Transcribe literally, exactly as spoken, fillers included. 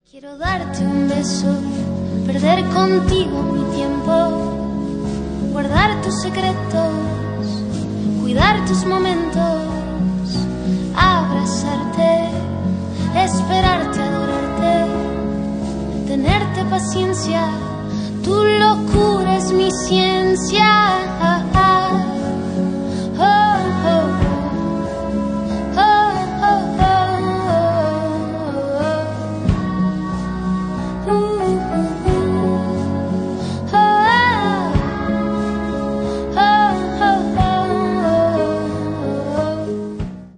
Quiero darte un beso, perder contigo mi tiempo, guardar tus secretos, cuidar tus momentos, abrazarte, esperarte, adorarte, tenerte paciencia, tu locura es mi ciencia.